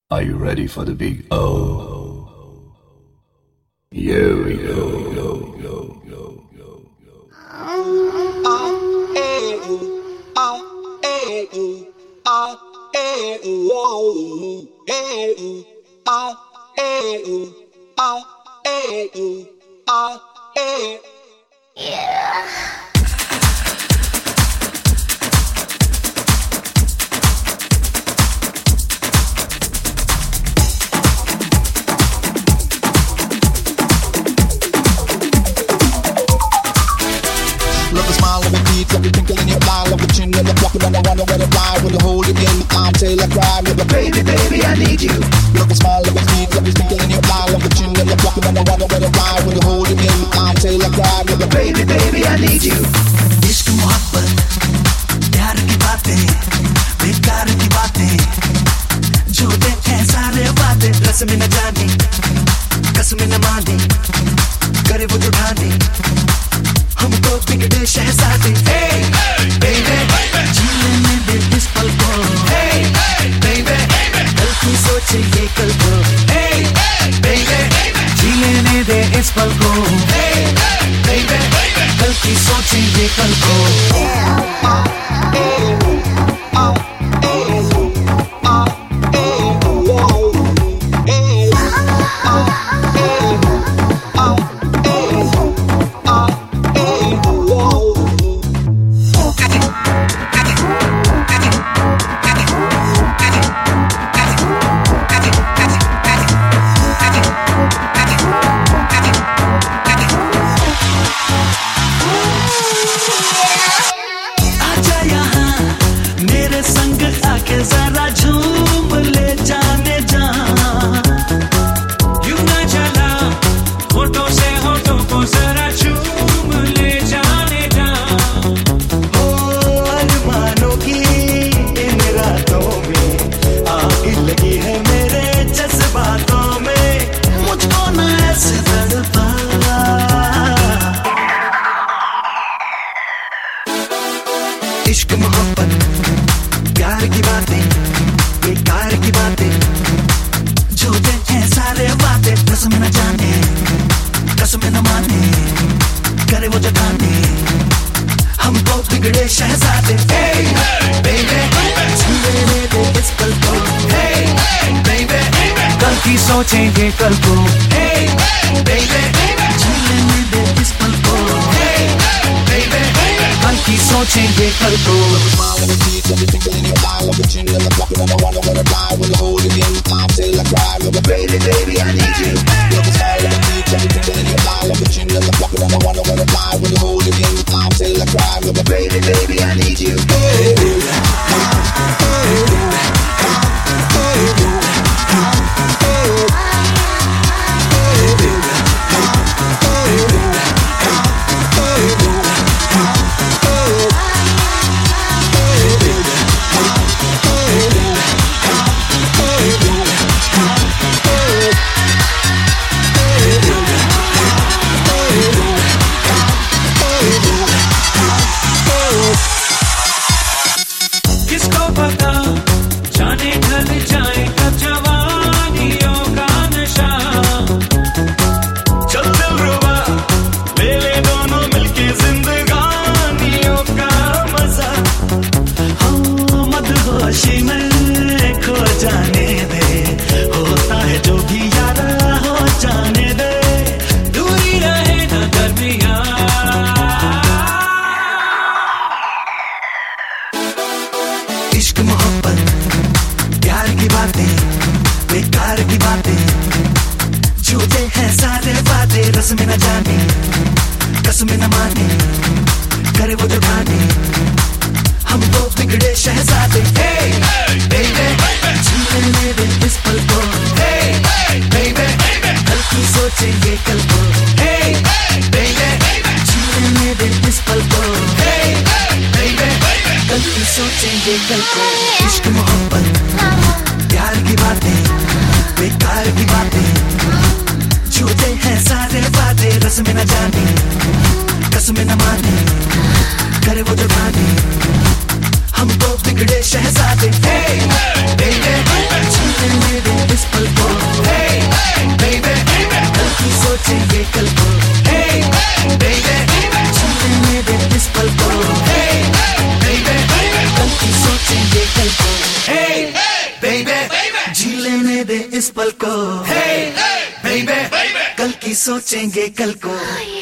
Are you ready for the big O? Here we go. Love the smile, love the teeth, love the twinkle in your eye, love the chin, love the walking on the one where to fly, with the hold in your arm till I cry, love the baby, baby, I need you. Love the smile, love the teeth, love the twinkle in your eye, love the chin, love the walking on the one where to fly, with the hold in your arm till I cry, love the baby, baby, I need you. इश्क मोहब्बत प्यार की बातें बेकार की बातें जो देखें सारे वादे रस्म न जाने कसम न माने करे वो जो ठाने हमको बिगड़े शहजादे hey baby जीने दे इस पल को hey baby कल की सोचे ये कल को hey baby जीने दे इस पल को hey baby कल की सोचे ये कल को जरा झूम ले जाने जा यूं ना चला होठों से होठों को जरा झूम ले जाने जा ओ अरमानों की इन रातों में आग लगी है मेरे जज्बातों में मुझको ना ऐसे तड़पा इश्क मोहब्बत प्यार की बातें बेकार की बातें जो देखें सारे बातें रस्म न जाने कसम न माने करे वो जगाने हमको बिगड़े शहजादे hey baby जीने दे इस पल को hey baby कल की सोचेंगे कल को hey baby जीने दे इस पल को hey baby कल की सोचेंगे कल को Love the twinkle in your eye, love the chin, love the walking on the one where to fly, with the hold in your arm till I cry, love the baby, baby, I need you. Love the smile, love the teeth, love the twinkle in your eye, love the chin, love the walking on the one where to fly, with the hold in your arm till I cry, love the baby, baby, I need you. Hey, baby. किसको पता जाने ढल जाए कब जवानियों का नशा चल दिल रुबा ले ले दोनों मिलके जिंदगानियों का मजा हम मदहोशी में खो जाने दे होता है जो भी यारा हो जाने दे दूरी रहे न दरमियां इश्क मोहब्बत प्यार की बातें बेकार की बातें झूठे हैं सारे वादे रस्म न जाने कसम न माने करे वो जो ठाने हमको बिगड़े शहजादे hey baby जीने दे इस पल को hey baby कल की सोचेंगे कल को hey baby जीने दे इस पल को hey baby कल की सोचेंगे कल को इश्क मोहब्बत प्यार की बातें बेकार की बातें झूठे हैं सारे वादे रस्म न जाने कसम न माने करे वो जो ठाने हमको बिगड़े शहजादे hey baby जीने दे baby, जी लेने दे इस पल को, hey, baby, कल की सोचेंगे कल को.